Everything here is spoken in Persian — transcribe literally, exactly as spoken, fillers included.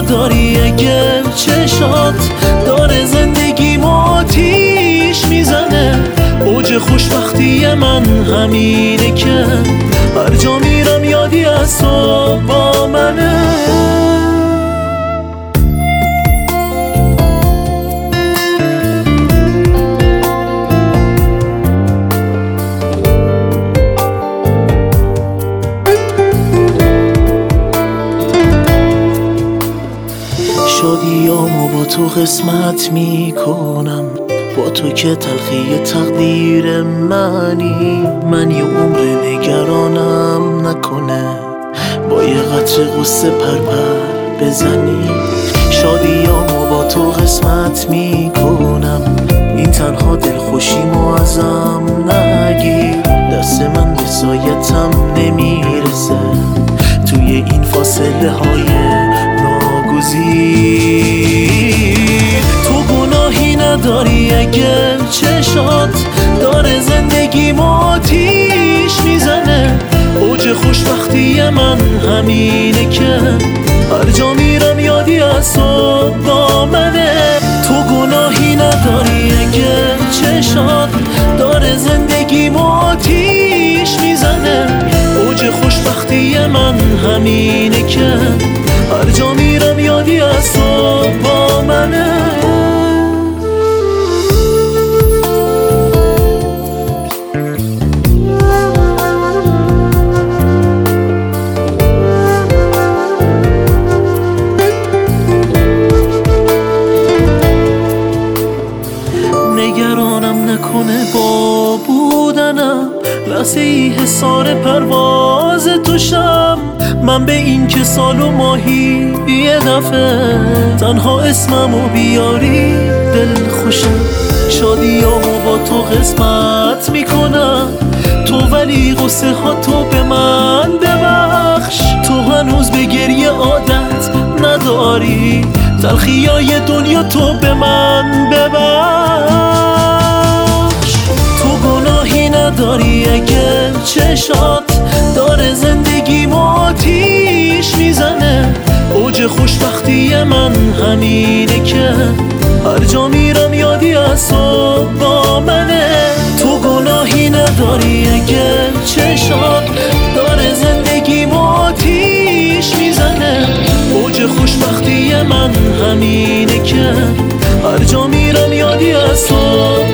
نداری اگه چشات داره زندگیم آتیش میزنه. اوج خوشبختی من همینه که هر جا میرم یادی از تو با منه. شادیامو با تو قسمت میکنم، با تو که تلخی تقدیر منی. من یه عمر نگرانم نکنه با یه قطره غصه پرپر بزنی. شادیامو با تو قسمت میکنم، این تنها دلخوشیمو ازم نگیر. دست من به سایتم نمیرسه توی این فاصله های ناگزیر. تو گناهی نداری اگه چشات داره زندگیم آتیش میزنه. اوج خوشبختی من همینه که هر جا میرم یادی از تو با منه. تو گناهی نداری اگه چشات داره زندگیم آتیش میزنه. اوج خوشبختی من همینه که هر جا میرم یادی از تو با منه. نگرانم نکنه با بودنم لحظه ای حصار پرواز توشم. من به این که سال و ماهی یه دفعه تنها اسممو بیاری دل خوشم. شادیامو با تو قسمت میکنم، تو ولی غصه ها تو به من ببخش. تو هنوز به گریه عادت نداری، تلخیای دنیا تو به من ببخش. تو گناهی نداری اگه چشات داره زندگیم آتیش میزنه. اوج خوشبختی من همینه که هر جا میرم یادی از تو با منه. تو گناهی نداری اگه چشات داره زندگیم آتیش میزنه. اوج خوشبختی من همینه که هر جا میرم یادی از تو